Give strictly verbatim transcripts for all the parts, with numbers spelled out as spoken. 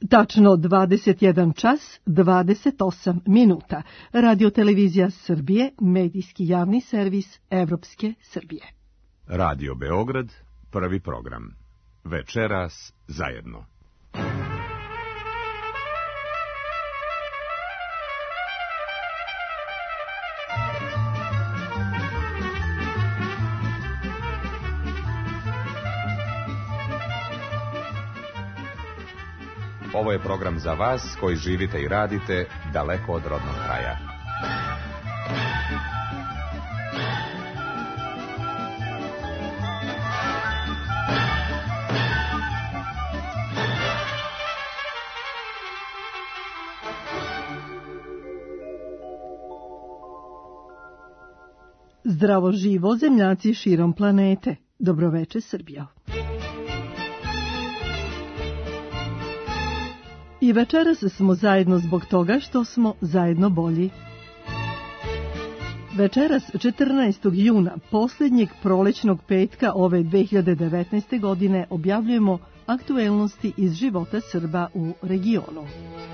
Tačno dvadeset jedan čas, dvadeset osam minuta. Radio-televizija Srbije, medijski javni servis Evropske Srbije. Radio Beograd, prvi program. Večeras zajedno. Ovo je program za vas koji živite i radite daleko od rodnog kraja. Zdravo živo, zemljaci širom planete. Dobroveče, Srbijo. I večeras smo zajedno zbog toga što smo zajedno bolji. Večeras, četrnaestog juna, posljednjeg prolećnog petka ove dve hiljade devetnaeste. godine, objavljujemo aktuelnosti iz života Srba u regionu.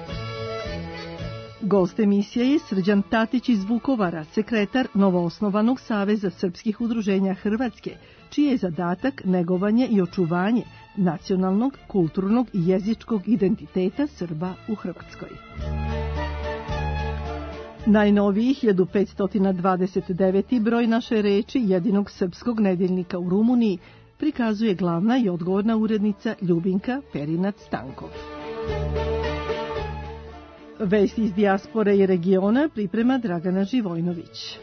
Gost emisije je Srđan Tatić iz Vukovara, sekretar novoosnovanog Saveza srpskih udruženja Hrvatske, čiji je zadatak negovanje i očuvanje nacionalnog, kulturnog i jezičkog identiteta Srba u Hrvatskoj. Najnoviji hiljadu petsto dvadeset deveti. broj naše reči jedinog srpskog nedeljnika u Rumuniji prikazuje glavna i odgovorna urednica Ljubinka Perinac-Stankov. Vesti iz dijaspore i regiona priprema Dragana Živojnović.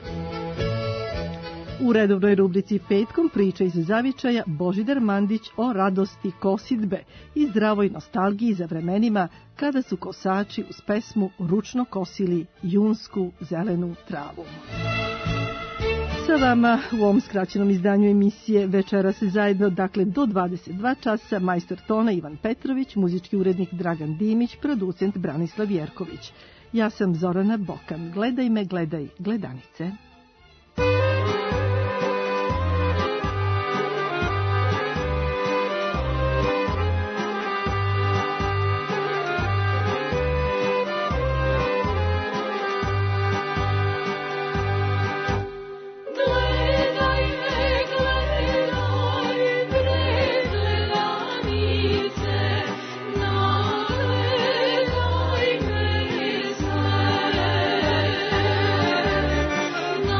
U redovnoj rubrici Petkom priča iz zavičaja Božidar Mandić o radosti kosidbe i zdravoj nostalgiji za vremenima kada su kosači uz pesmu ručno kosili junsku zelenu travu. Sa vama u ovom skraćenom izdanju emisije Večeras zajedno, dakle do dvadeset dva časa, majstor tona Ivan Petrović, muzički urednik Dragan Dimić, producent Branislav Jerković. Ja sam Zorana Bokan. Gledaj me, gledaj gledanice. No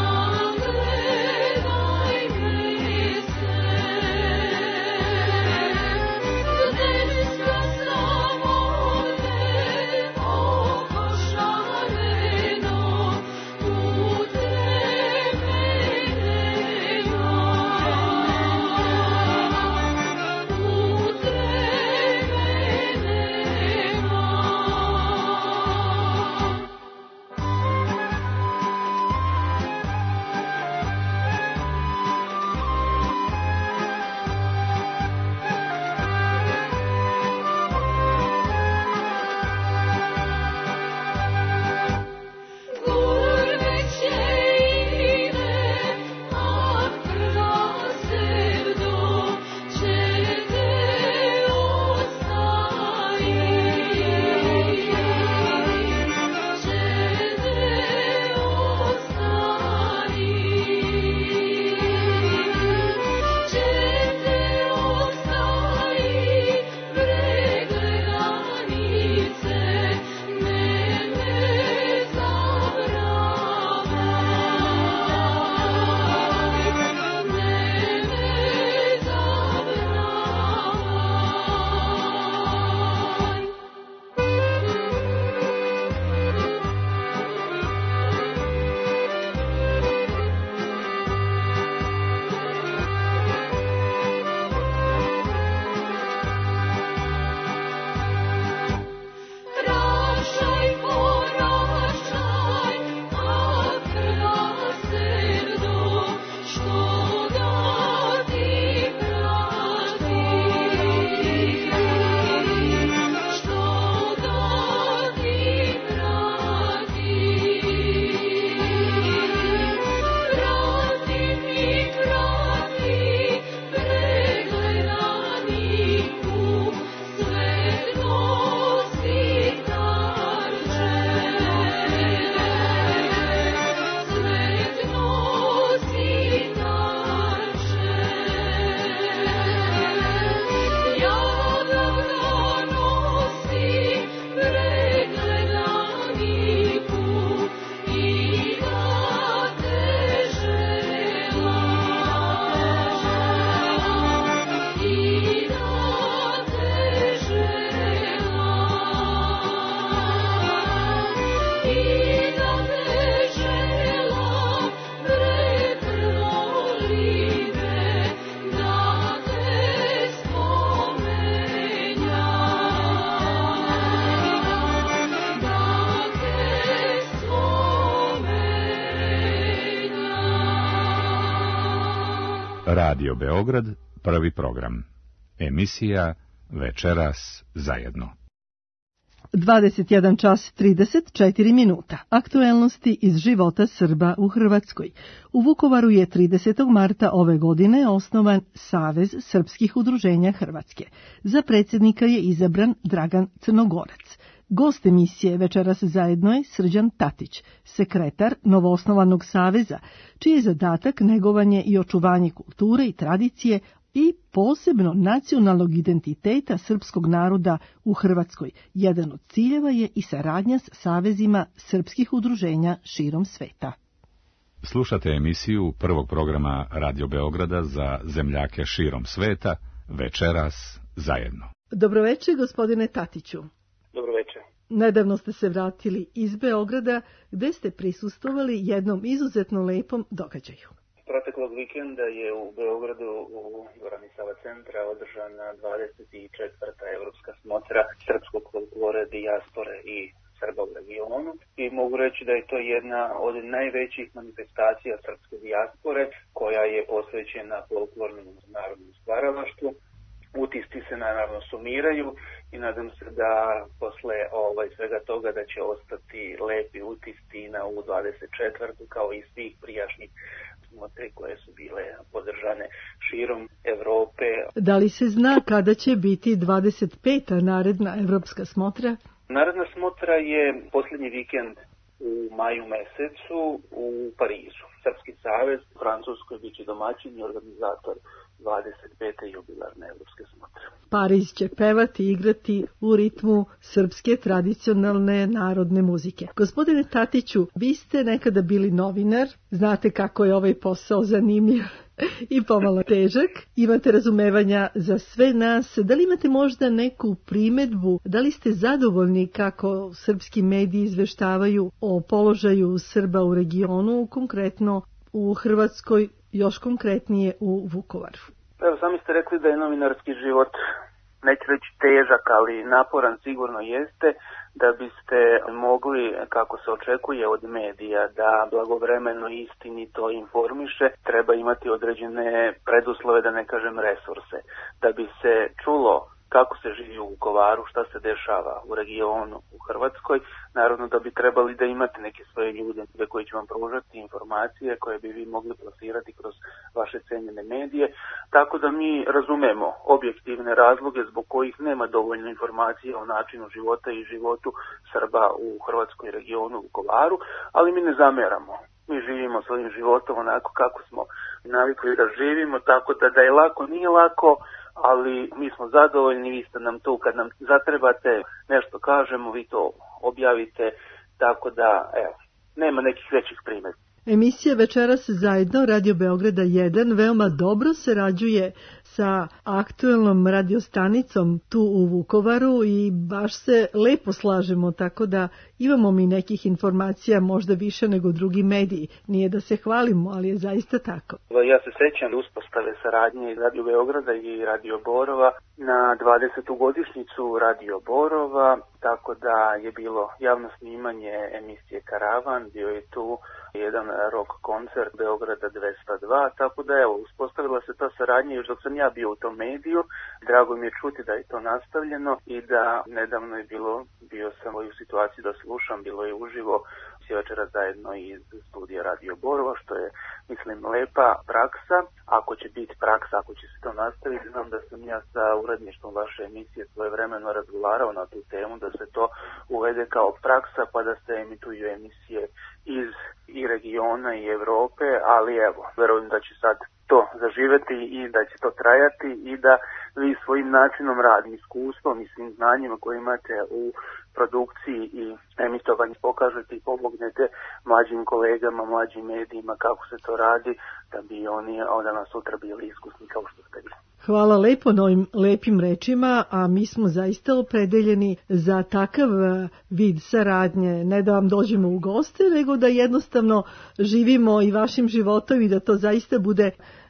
Radio Beograd, prvi program. Emisija Večeras zajedno. dvadeset jedan čas trideset četiri minuta. Aktuelnosti iz života Srba u Hrvatskoj. U Vukovaru je tridesetog marta ove godine osnovan Savez srpskih udruženja Hrvatske. Za predsjednika je izabran Dragan Crnogorac. Gost emisije Večeras zajedno je Srđan Tatić, sekretar novoosnovanog saveza, čiji je zadatak negovanje i očuvanje kulture i tradicije i posebno nacionalnog identiteta srpskog naroda u Hrvatskoj. Jedan od ciljeva je i saradnja s savezima srpskih udruženja širom sveta. Slušate emisiju prvog programa Radio Beograda za zemljake širom sveta, Večeras zajedno. Dobroveče, gospodine Tatiću. Dobroveče. Nedavno ste se vratili iz Beograda, gde ste prisustvovali jednom izuzetno lepom događaju. Proteklog vikenda je u Beogradu u dvorani Sava centra održana dvadeset četvrta Evropska smotra srpskog folklore, dijaspore i Srba u regionu. I mogu reći da je to jedna od najvećih manifestacija srpske dijaspore koja je posvećena folklornom narodnom stvaralaštvu. Utisci se naravno sumiraju i nadam se da posle ovaj, svega toga da će ostati lepi utisci na ovu dvadeset četvrtu kao i svih prijašnjih smotre koje su bile podržane širom Evrope. Da li se zna kada će biti dvadeset peta naredna evropska smotra? Naredna smotra je posljednji vikend u maju mesecu u Parizu. Srpski savez u Francuskoj biće domaćin i organizator dvadeset pete jubilarne evropske smotre. Pariz će pevati i igrati u ritmu srpske tradicionalne narodne muzike. Gospodine Tatiću, vi ste nekada bili novinar, znate kako je ovaj posao zanimljiv i pomalo težak. Imate razumevanja za sve nas. Da li imate možda neku primedbu? Da li ste zadovoljni kako srpski mediji izveštavaju o položaju Srba u regionu, konkretno u Hrvatskoj, još konkretnije u Vukovaru? Evo, sami ste rekli da je novinarski život neću reći težak, ali naporan sigurno jeste. Da biste mogli, kako se očekuje od medija, da blagovremeno i istinito informiše, treba imati određene preduslove, da ne kažem resurse. Da bi se čulo kako se živi u Vukovaru, šta se dešava u regionu, u Hrvatskoj, naravno da bi trebali da imate neke svoje ljude koji će vam pružati informacije koje bi vi mogli plasirati kroz vaše cenjene medije, tako da mi razumemo objektivne razloge zbog kojih nema dovoljno informacija o načinu života i životu Srba u Hrvatskoj regionu, u Vukovaru, ali mi ne zameramo. Mi živimo svojim životom onako kako smo navikli da živimo, tako da da je lako, nije lako, ali mi smo zadovoljni, vi ste nam tu kad nam zatrebate, nešto kažemo, vi to objavite, tako da, evo, nema nekih većih primjedbi. Emisija Večeras zajedno Radio Beograda jedan veoma dobro sarađuje sa aktuelnom radiostanicom tu u Vukovaru i baš se lepo slažemo, tako da imamo mi nekih informacija možda više nego drugi mediji. Nije da se hvalimo, ali je zaista tako. Ja se sećam uspostave saradnje Radio Beograda i Radio Borova na dvadesetu godišnjicu Radio Borova, tako da je bilo javno snimanje emisije Karavan, bio je tu jedan rock koncert Beograda dvesta dva, tako da evo, uspostavila se ta saradnja još dok sam ja bio u tom mediju. Drago mi je čuti da je to nastavljeno i da nedavno je bilo, bio sam u situaciji da slušam, bilo je uživo Večera zajedno iz studija Radio Borova, što je, mislim, lepa praksa. Ako će biti praksa, ako će se to nastaviti, znam da sam ja sa uredništvom vaše emisije svojevremeno razgovarao na tu temu, da se to uvede kao praksa, pa da se emituju emisije iz i regiona i Evrope, ali evo, verujem da će sad to zaživeti i da će to trajati i da vi svojim načinom rada, iskustvom i svim znanjima koje imate u produkciji i emitovanju pokažete i pomognete mlađim kolegama, mlađim medijima kako se to radi, da bi oni od danas sutra bili iskusni kao što ste vi. Hvala lepo na ovim lepim rečima, a mi smo zaista opredeljeni za takav vid saradnje, ne da vam dođemo u goste, nego da jednostavno živimo i vašim životom i da to zaista bude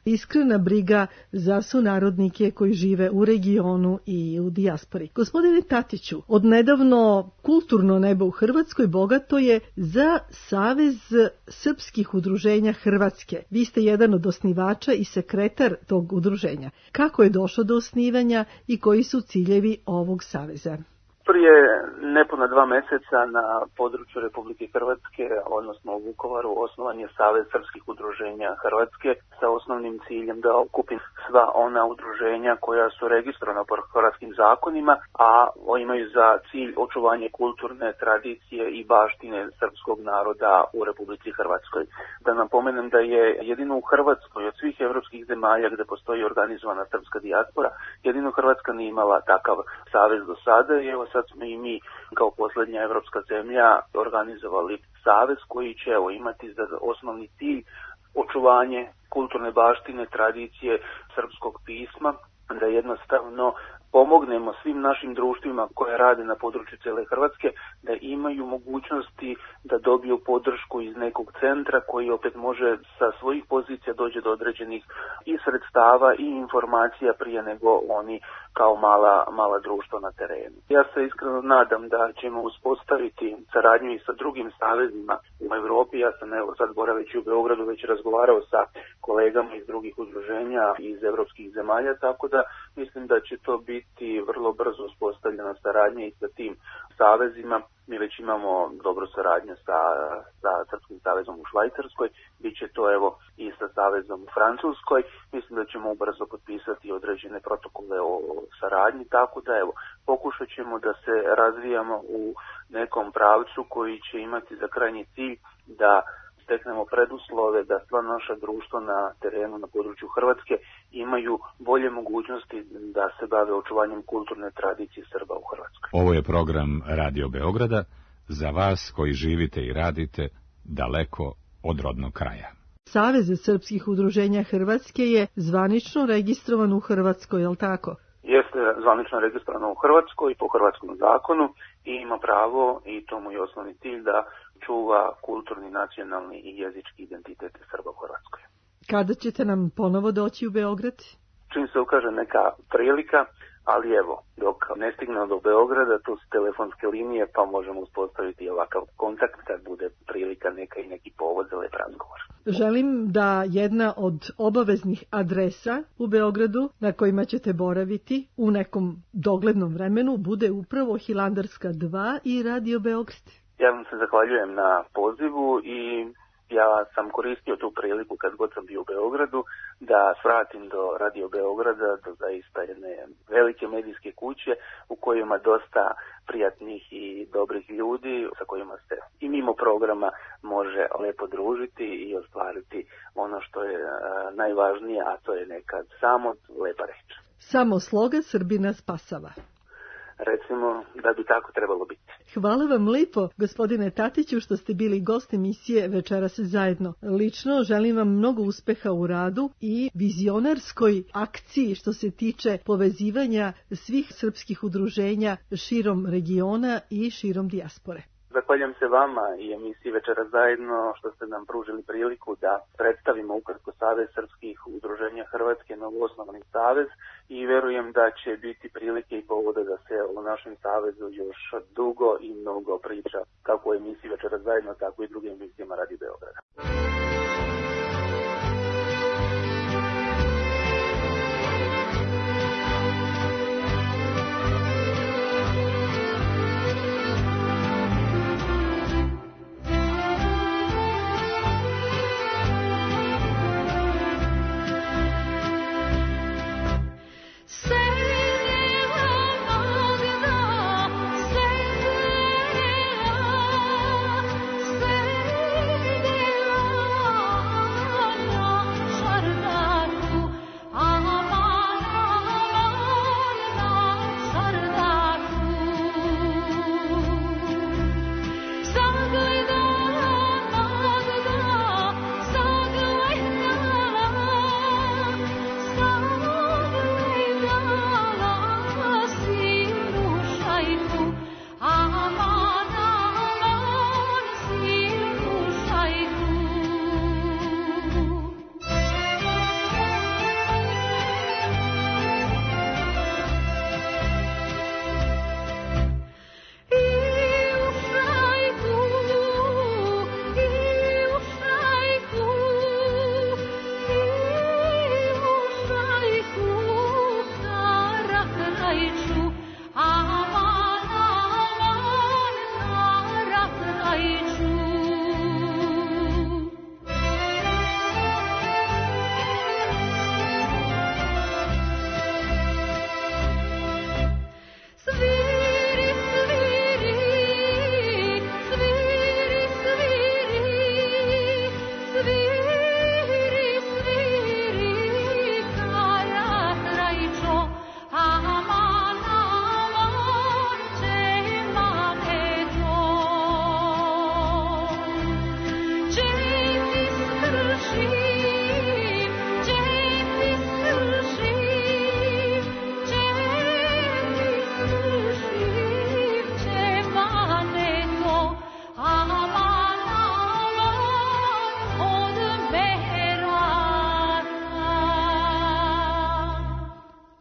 iskrena briga za sunarodnike koji žive u regionu i u dijaspori. Gospodine Tatiću, odnedavno kulturno nebo u Hrvatskoj bogato je za Savez srpskih udruženja Hrvatske. Vi ste jedan od osnivača i sekretar tog udruženja. Kako je došlo do osnivanja i koji su ciljevi ovog saveza? Prije nepuna dva meseca na području Republike Hrvatske, odnosno u Vukovaru, osnovan je Savez srpskih udruženja Hrvatske sa osnovnim ciljem da okupi sva ona udruženja koja su registrovana po hrvatskim zakonima, a imaju za cilj očuvanje kulturne tradicije i baštine srpskog naroda u Republici Hrvatskoj. Da napomenem da je jedino u Hrvatskoj od svih evropskih zemalja gde postoji organizovana srpska dijaspora, jedino Hrvatska nije imala takav savez do sada i evo sad smo i mi kao posljednja evropska zemlja organizovali savez koji će evo imati za osnovni cilj očuvanje kulturne baštine, tradicije srpskog pisma, da jednostavno pomognemo svim našim društvima koje rade na području cijele Hrvatske da imaju mogućnosti da dobiju podršku iz nekog centra koji opet može sa svojih pozicija dođe do određenih i sredstava i informacija prije nego oni kao mala, mala društva na terenu. Ja se iskreno nadam da ćemo uspostaviti saradnju i sa drugim savezima u Europi. Ja sam evo sad boraveći u Beogradu već razgovarao sa kolegama iz drugih udruženja iz evropskih zemalja, tako da mislim da će to biti vrlo brzo uspostavljena saradnja i sa tim savezima. Mi već imamo dobru saradnju sa, sa Srpskim savezom u Švajcarskoj, bit će to evo i sa savezom u Francuskoj. Mislim da ćemo ubrzo potpisati određene protokole o saradnji, tako da evo pokušat ćemo da se razvijamo u nekom pravcu koji će imati za krajnji cilj da steknemo preduslove da sva naša društva na terenu, na području Hrvatske imaju bolje mogućnosti da se bave očuvanjem kulturne tradicije Srba u Hrvatskoj. Ovo je program Radio Beograda za vas koji živite i radite daleko od rodnog kraja. Savez srpskih udruženja Hrvatske je zvanično registrovan u Hrvatskoj, je li tako? Jeste zvanično registrovano u Hrvatskoj po hrvatskom zakonu i ima pravo, i to mu je osnovni cilj, da čuva kulturni, nacionalni i jezički identitet Srba u Hrvatskoj. Kada ćete nam ponovo doći u Beograd? Čim se ukaže neka prilika, ali evo, dok ne stigne do Beograda, tu su telefonske linije, pa možemo uspostaviti ovakav kontakt kad bude prilika neka i neki povod za lep razgovor. Želim da jedna od obaveznih adresa u Beogradu na kojima ćete boraviti u nekom doglednom vremenu bude upravo Hilandarska dva i Radio Beograd. Ja vam se zahvaljujem na pozivu i ja sam koristio tu priliku kad god sam bio u Beogradu da svratim do Radio Beograda, do zaista jedne velike medijske kuće u kojima dosta prijatnih i dobrih ljudi sa kojima se i mimo programa može lepo družiti i ostvariti ono što je najvažnije, a to je nekad samo lepa reč. Samo sloga Srbina spasava. Recimo da bi tako trebalo biti. Hvala vam lijepo, gospodine Tatiću, što ste bili gost emisije Večeras zajedno. Lično želim vam mnogo uspeha u radu i vizionarskoj akciji što se tiče povezivanja svih srpskih udruženja širom regiona i širom dijaspore. Zahvaljujem se vama i emisiji Večeras zajedno što ste nam pružili priliku da predstavimo ukratko Savez srpskih udruženja Hrvatske, novoosnovani savez, i verujem da će biti prilike i povoda da se u našem savezu još dugo i mnogo priča, kako u emisiji Večeras zajedno, tako i drugim emisijama Radio Beograda. Say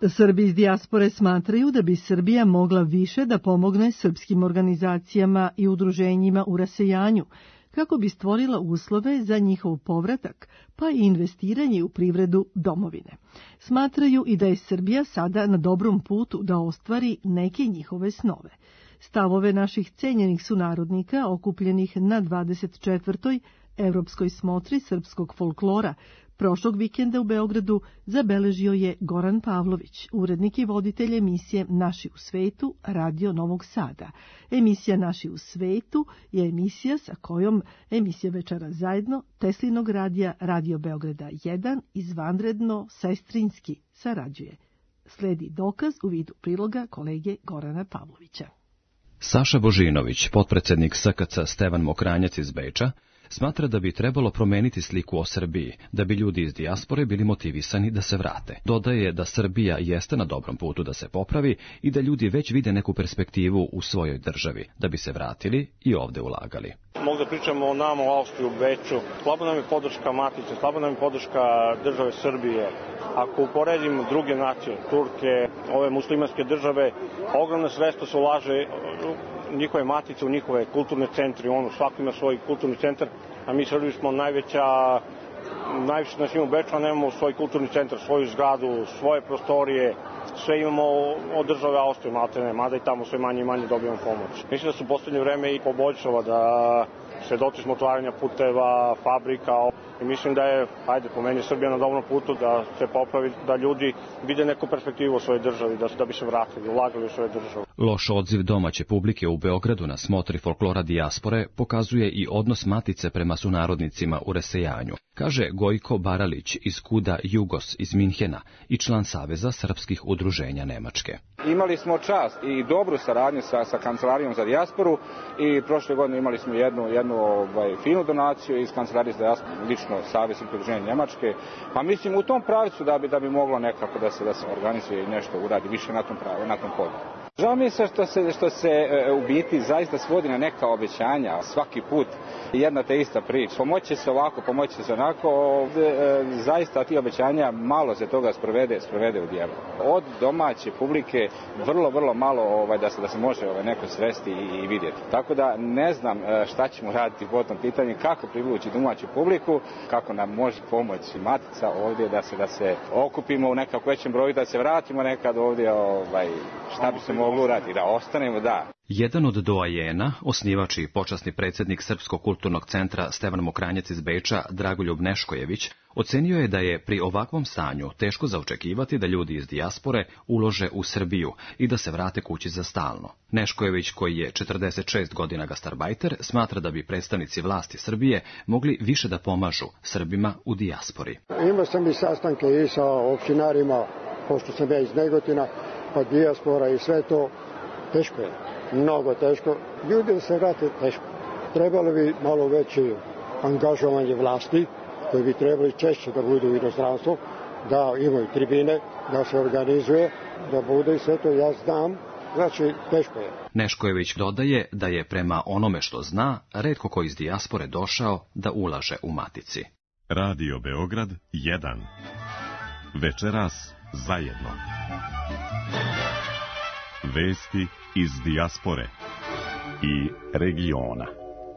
Srbi iz dijaspore smatraju da bi Srbija mogla više da pomogne srpskim organizacijama i udruženjima u rasejanju, kako bi stvorila uslove za njihov povratak, pa i investiranje u privredu domovine. Smatraju i da je Srbija sada na dobrom putu da ostvari neke njihove snove. Stavove naših cenjenih sunarodnika okupljenih na dvadeset četvrtoj Evropskoj smotri srpskog folklora prošlog vikenda u Beogradu zabeležio je Goran Pavlović, urednik i voditelj emisije Naši u svetu, Radio Novog Sada. Emisija Naši u svetu je emisija sa kojom emisija Večera zajedno Teslinog radija Radio Beograda jedan izvanredno sestrinski sarađuje. Sledi dokaz u vidu priloga kolege Gorana Pavlovića. Saša Božinović, potpredsednik S K C Stevan Mokranjac iz Beča, smatra da bi trebalo promeniti sliku o Srbiji, da bi ljudi iz dijaspore bili motivisani da se vrate. Dodaje da Srbija jeste na dobrom putu da se popravi i da ljudi već vide neku perspektivu u svojoj državi, da bi se vratili i ovde ulagali. Mogu da pričamo o nama u Austriji, u Beču. Slabo nam je podrška Matice, slabo nam je podrška države Srbije. Ako uporedimo druge nacije, Turke, ove muslimanske države, ogromne sredstva se ulaže njihove matice, u njihove kulturne centri, ono, svako ima svoj kulturni centar, a mi Srbi smo najveća, najviše nas ima u Beču, a nemamo svoj kulturni centar, svoju zgradu, svoje prostorije, sve imamo od države Austrije, maltene, mada i tamo sve manje i manje dobijamo pomoć. Mislim da su u poslednje vreme i poboljšava, da svedoci smo otvaranja puteva, fabrika, i mislim da je, hajde, po meni Srbija na dobrom putu da se popravi, da ljudi vide neku perspektivu u svojoj državi, da, da bi se vratili, ulagali u svoju državu. Loš odziv domaće publike u Beogradu na smotri folklora dijaspore pokazuje i odnos Matice prema sunarodnicima u rasejanju, kaže Gojko Baralić iz Kuda Jugos iz Minhena i član Saveza srpskih udruženja Nemačke. Imali smo čast i dobru saradnju sa, sa Kancelarijom za dijasporu i prošle godine imali smo jednu, jednu ovaj, finu donaciju iz Kancelarije za dijasporu, lično Savez srpskih udruženja Nemačke, pa mislim u tom pravcu da bi, da bi moglo nekako da se, da se organizuje i nešto uradi više na tom, pravi, na tom polju. Žao mi je sve što se, što se e, u biti zaista svodi na neka obećanja, svaki put jedna te ista priča. Pomoći se ovako, pomoći se onako, ovde, e, zaista ti obećanja malo se toga sprovede, sprovede u djelo. Od domaće publike vrlo, vrlo malo ovaj, da se, da se može ovaj, neko sresti i, i vidjeti. Tako da ne znam e, šta ćemo raditi po tom pitanju, kako privući domaću publiku, kako nam može pomoći Matica ovdje da se, da se okupimo u nekako većem broju, da se vratimo nekad ovdje, ovaj, šta bi se moglo uraditi, da ostanemo, da. Jedan od doajena, osnivač i počasni predsjednik Srpskog kulturnog centra Stevan Mokranjac iz Beča, Dragoljub Neškojević, ocenio je da je pri ovakvom stanju teško za očekivati da ljudi iz dijaspore ulože u Srbiju i da se vrate kući za stalno. Neškojević, koji je četrdeset šest godina gastarbajter, smatra da bi predstavnici vlasti Srbije mogli više da pomažu Srbima u dijaspori. Imao sam i sastanke i sa opštinarima, pošto sam ja iz Negotina, pa dijaspora i sve to, teško je. Mnogo teško. Ljudi da se vrate teško. Trebalo bi malo veće angažovanje vlasti, koji bi trebali češće da budu u inostranstvu, da imaju tribine, da se organizuje, da bude i sve to, ja znam, znači teško je. Neškojević dodaje da je prema onome što zna, retko ko iz dijaspore došao da ulaže u Matici. Radio Beograd jedan. Večeras zajedno. Vesti iz dijaspore i regiona.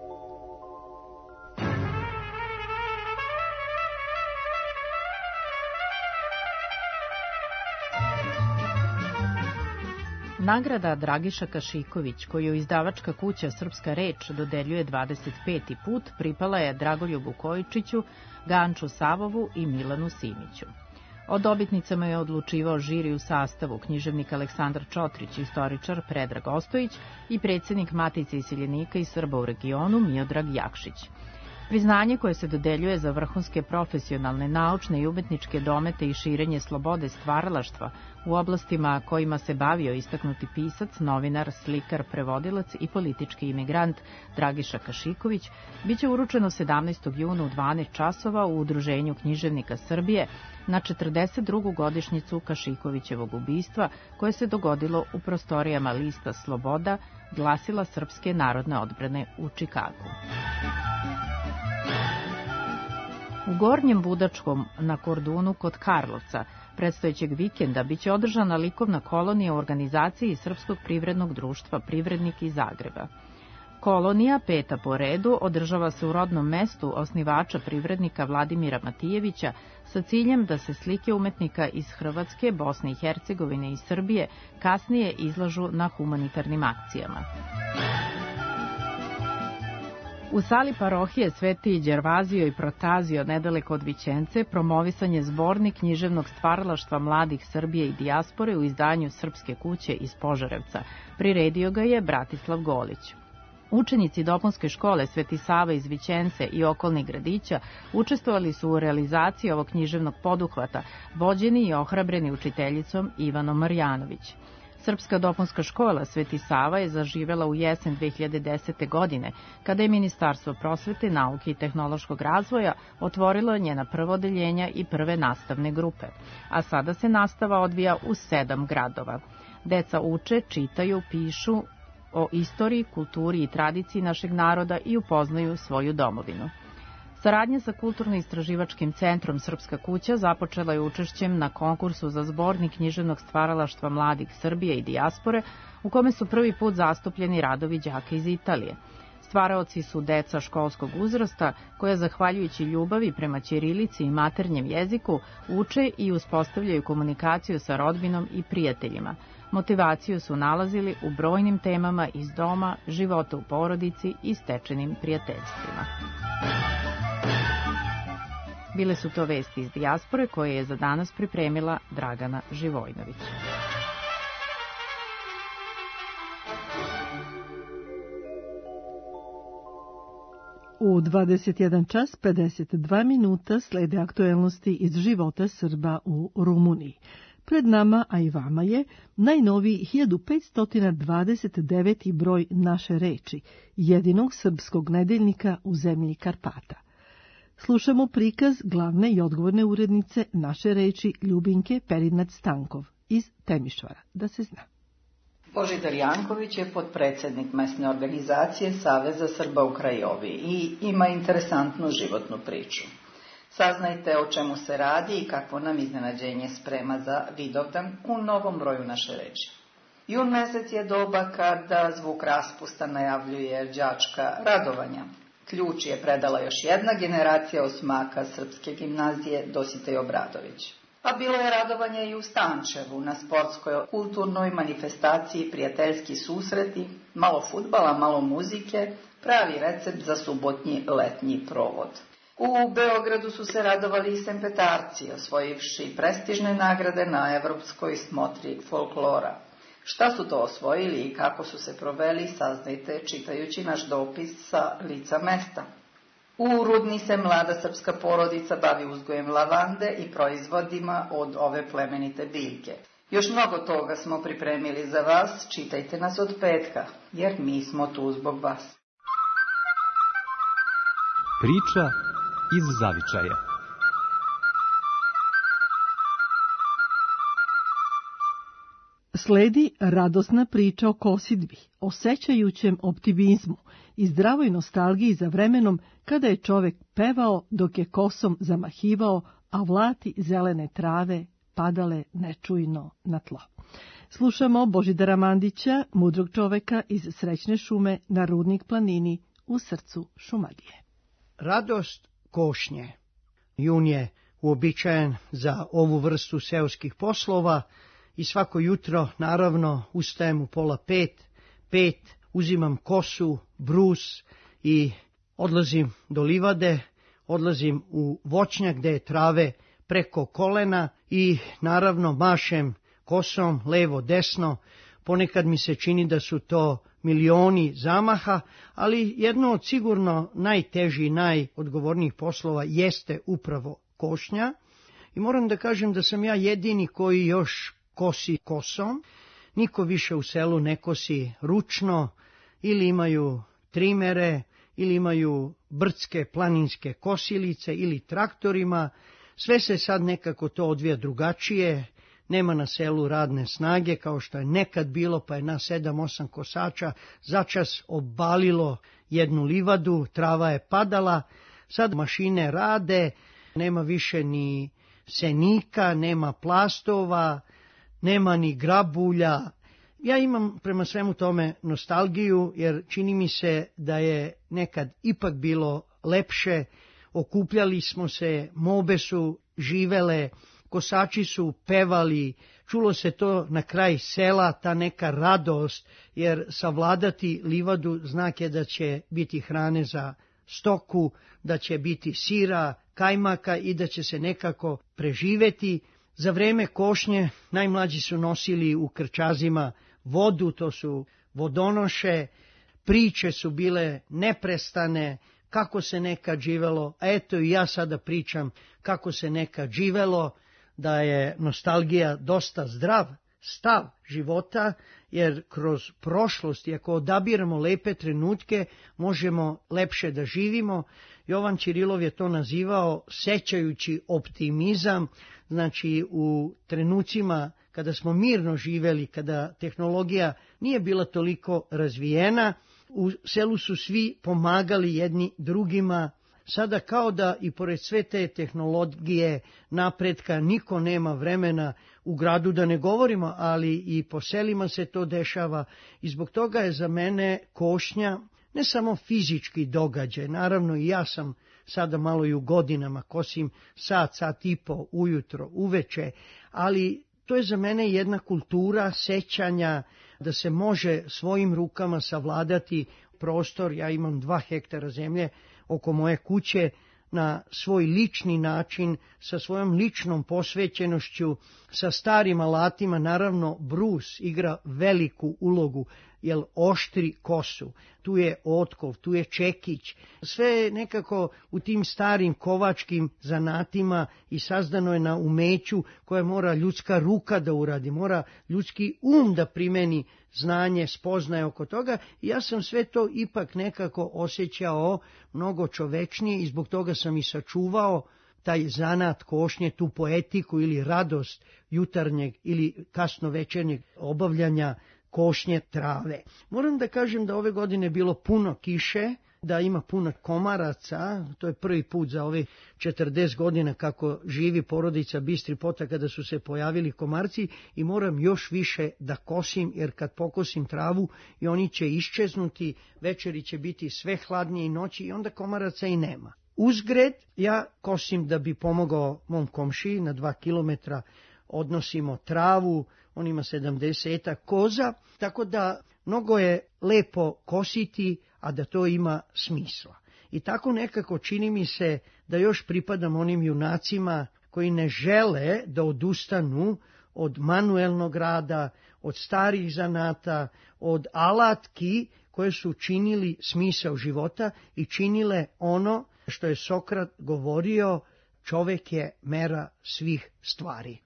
Nagrada Dragiša Kašiković, koju izdavačka kuća Srpska reč dodeljuje dvadeset peti put, pripala je Dragoljubu Kojičiću, Ganču Savovu i Milanu Simiću. O dobitnicama je odlučivao žiri u sastavu književnik Aleksandar Čotrić, istoričar Predrag Ostojić i predsjednik Matice iseljenika i Srba u regionu Miodrag Jakšić. Priznanje koje se dodeljuje za vrhunske profesionalne, naučne i umetničke domete i širenje slobode stvaralaštva u oblastima kojima se bavio istaknuti pisac, novinar, slikar, prevodilac i politički imigrant Dragiša Kašiković, biće uručeno sedamnaestog juna u dvanaest časova u Udruženju književnika Srbije na četrdeset drugu godišnjicu Kašikovićevog ubistva koje se dogodilo u prostorijama lista Sloboda, glasila Srpske narodne odbrane u Čikagu. U Gornjem Budačkom na Kordunu kod Karlovca predstojećeg vikenda biće održana likovna kolonija u organizaciji Srpskog privrednog društva Privrednik iz Zagreba. Kolonija, peta po redu, održava se u rodnom mestu osnivača privrednika Vladimira Matijevića sa ciljem da se slike umetnika iz Hrvatske, Bosne i Hercegovine i Srbije kasnije izlažu na humanitarnim akcijama. U sali parohije Sveti Đervazio i Protazio, nedaleko od Vićence, promovisan je zbornik književnog stvaralaštva mladih Srbije i dijaspore u izdanju Srpske kuće iz Požarevca. Priredio ga je Bratislav Golić. Učenici dopunske škole Sveti Sava iz Vićence i okolnih gradića učestvovali su u realizaciji ovog književnog poduhvata, vođeni i ohrabreni učiteljicom Ivanom Marjanović. Srpska dopunska škola Sveti Sava je zaživela u jesen dve hiljade desete. godine, kada je Ministarstvo prosvete, nauke i tehnološkog razvoja otvorilo njena prva odeljenja i prve nastavne grupe, a sada se nastava odvija u sedam gradova. Deca uče, čitaju, pišu o istoriji, kulturi i tradiciji našeg naroda i upoznaju svoju domovinu. Saradnja sa Kulturno-istraživačkim centrom Srpska kuća započela je učešćem na konkursu za zbornik književnog stvaralaštva mladih Srbije i dijaspore, u kome su prvi put zastupljeni radovi đaka iz Italije. Stvaraoci su deca školskog uzrasta, koja zahvaljujući ljubavi prema ćirilici i maternjem jeziku uče i uspostavljaju komunikaciju sa rodbinom i prijateljima. Motivaciju su nalazili u brojnim temama iz doma, života u porodici i stečenim prijateljstvima. Bile su to vesti iz dijaspore koje je za danas pripremila Dragana Živojnović. U dvadeset jedan čas pedeset dva minuta slede aktuelnosti iz života Srba u Rumuniji. Pred nama, a i vama je, najnoviji hiljadu petsto dvadeset deveti broj Naše reči, jedinog srpskog nedeljnika u zemlji Karpata. Slušamo prikaz glavne i odgovorne urednice Naše reči Ljubinke Perinac-Stankov iz Temišvara, da se zna. Božidar Janković je potpredsednik mesne organizacije Saveza Srba u Krajovi i ima interesantnu životnu priču. Saznajte o čemu se radi i kakvo nam iznenađenje sprema za Vidovdan u novom broju Naše reči. Jun mesec je doba kada zvuk raspusta najavljuje đačka radovanja. Ključ je predala još jedna generacija osmaka Srpske gimnazije Dositej Obradović. A bilo je radovanje i u Stančevu na sportskoj kulturnoj manifestaciji Prijateljski susreti, malo fudbala, malo muzike, pravi recept za subotnji letnji provod. U Beogradu su se radovali i sempetarci, osvojivši prestižne nagrade na Evropskoj smotri folklora. Šta su to osvojili i kako su se proveli, saznajte čitajući naš dopis sa lica mesta. U Rudni se mlada srpska porodica bavi uzgojem lavande i proizvodima od ove plemenite biljke. Još mnogo toga smo pripremili za vas, čitajte nas od petka, jer mi smo tu zbog vas. Priča iz zavičaja. Sledi radosna priča o kosidbi, o sećajućem optimizmu i zdravoj nostalgiji za vremenom kada je čovek pevao dok je kosom zamahivao, a vlati zelene trave padale nečujno na tlo. Slušamo Božidara Mandića, mudrog čoveka iz Srećne šume na Rudnik planini u srcu Šumadije. Radost košnje. Jun je uobičajen za ovu vrstu seoskih poslova i svako jutro, naravno, ustajem u pola pet, pet, uzimam kosu, brus i odlazim do livade, odlazim u voćnjak gde je trave preko kolena i naravno mašem kosom levo desno. Ponekad mi se čini da su to milioni zamaha, ali jedno od sigurno najtežih i najodgovornijih poslova jeste upravo košnja. I moram da kažem da sam ja jedini koji još kosi kosom. Niko više u selu ne kosi ručno, ili imaju trimere, ili imaju brdske planinske kosilice, ili traktorima. Sve se sad nekako to odvija drugačije. Nema na selu radne snage kao što je nekad bilo, pa je na sedam osam kosača začas obalilo jednu livadu, trava je padala, sad mašine rade, nema više ni senika, nema plastova, nema ni grabulja. Ja imam prema svemu tome nostalgiju, jer čini mi se da je nekad ipak bilo lepše, okupljali smo se, mobe su živele, kosači su pevali, čulo se to na kraj sela, ta neka radost, jer savladati livadu znak je da će biti hrane za stoku, da će biti sira, kajmaka i da će se nekako preživeti. Za vreme košnje najmlađi su nosili u krčazima vodu, to su vodonoše, priče su bile neprestane, kako se nekad živelo, a eto i ja sada pričam kako se nekad živelo, da je nostalgija dosta zdrav stav života, jer kroz prošlost, i ako odabiramo lepe trenutke, možemo lepše da živimo. Jovan Ćirilov je to nazivao sećajući optimizam, znači u trenucima kada smo mirno živeli, kada tehnologija nije bila toliko razvijena, u selu su svi pomagali jedni drugima. Sada kao da i pored sve te tehnologije napretka niko nema vremena, u gradu da ne govorimo, ali i po selima se to dešava i zbog toga je za mene košnja ne samo fizički događaj, naravno i ja sam sada malo i u godinama, kosim sat, sat i po ujutro, uveče, ali to je za mene jedna kultura sećanja da se može svojim rukama savladati prostor. Ja imam dva hektara zemlje oko moje kuće, na svoj lični način, sa svojom ličnom posvećenošću, sa starim alatima. Naravno, brus igra veliku ulogu, jer oštri kosu, tu je otkov, tu je čekić, sve je nekako u tim starim kovačkim zanatima i sazdano je na umeću koje mora ljudska ruka da uradi, mora ljudski um da primeni znanje, spoznaje oko toga. I ja sam sve to ipak nekako osjećao mnogo čovečnije i zbog toga sam i sačuvao taj zanat košnje, tu poetiku ili radost jutarnjeg ili kasno večernjeg obavljanja košnje trave. Moram da kažem da ove godine bilo puno kiše, da ima puno komaraca, to je prvi put za ove četrdeset godina kako živi porodica Bistri Pota kada su se pojavili komarci i moram još više da kosim, jer kad pokosim travu i oni će iščeznuti, večeri će biti sve hladnije i noći i onda komaraca i nema. Uzgred ja kosim da bi pomogao mom komšiji, na dva kilometra odnosimo travu, on ima sedamdeset koza, tako da mnogo je lepo kositi, a da to ima smisla. I tako nekako čini mi se da još pripadam onim junacima koji ne žele da odustanu od manuelnog rada, od starih zanata, od alatki koje su činili smisao života i činile ono što je Sokrat govorio, čovek je mera svih stvari.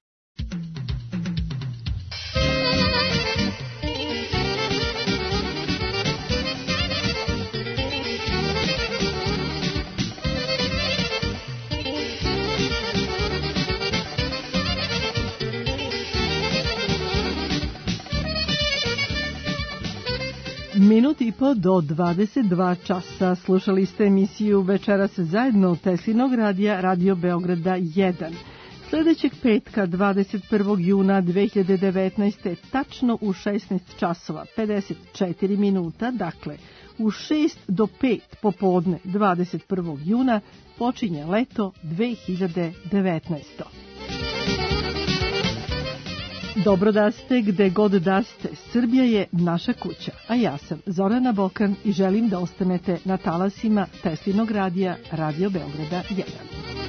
Minut i po do dvadeset dva časa slušali ste emisiju Večeras zajedno Teslinog radija Radio Beograda jedan. Sljedećeg petka dvadeset prvog juna dve hiljade devetnaeste. tačno u šesnaest časova pedeset četiri minuta, dakle u šest do pet popodne dvadeset prvog juna počinje leto dve hiljade devetnaeste. Dobro da ste, gde god da ste, Srbija je naša kuća, a ja sam Zorana Bokan i želim da ostanete na talasima Teslinog radija Radio Beograda jedan.